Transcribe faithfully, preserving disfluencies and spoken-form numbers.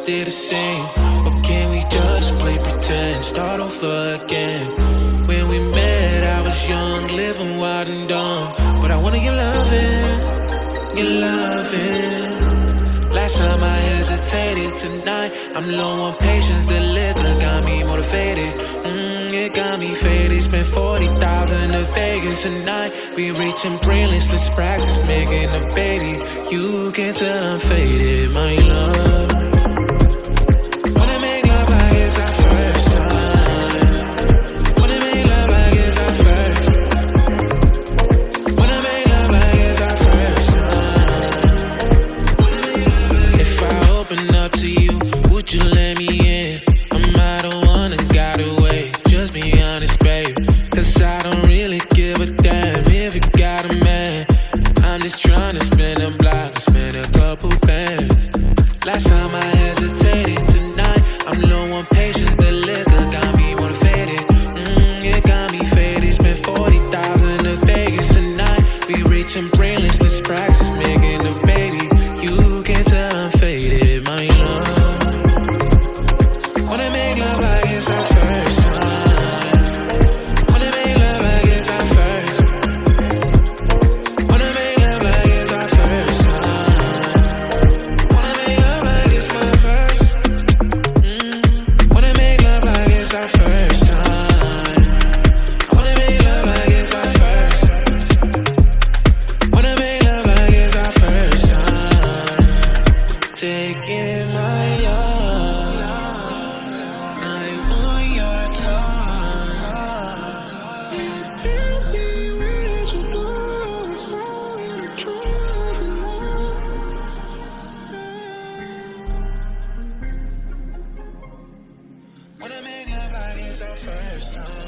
stay the same? Or can we just play pretend, start over again? When we met, I was young, living wild and dumb, but I wanna get loving, get loving. Last time I hesitated, tonight I'm low on patience. The liquor got me motivated, mm, it got me faded. Spent forty thousand in Vegas tonight. We reaching brilliance, let's practice making a baby. You can tell I'm faded, my love. Wanna make love like it's our first time. Wanna make love like it's our first. Wanna make love like it's our first time. If I open up to you, would you let me in? I'm not the one that got away, just be honest, babe. Cause I don't really give a damn if you got a man. I'm just trying to spin a block, spin a couple bands. Last time I hesitated, tonight I'm low on patience. The liquor got me motivated, mm, it got me faded. Spent forty thousand in Vegas tonight. We reaching brilliance, let's practice making a baby. You can tell I'm faded, my love. Wanna make love like it's our first time. Wanna make love like it's our first. Wanna make love like it's our first time. Wanna make love like it's my first. Mm. Wanna make love like it's our first time. Wanna make love like it's our first. Wanna make love like it's our first time. Taking my love, I want your time. And everywhere that you go, I'm falling and driving love. Wanna make love like it's our first time.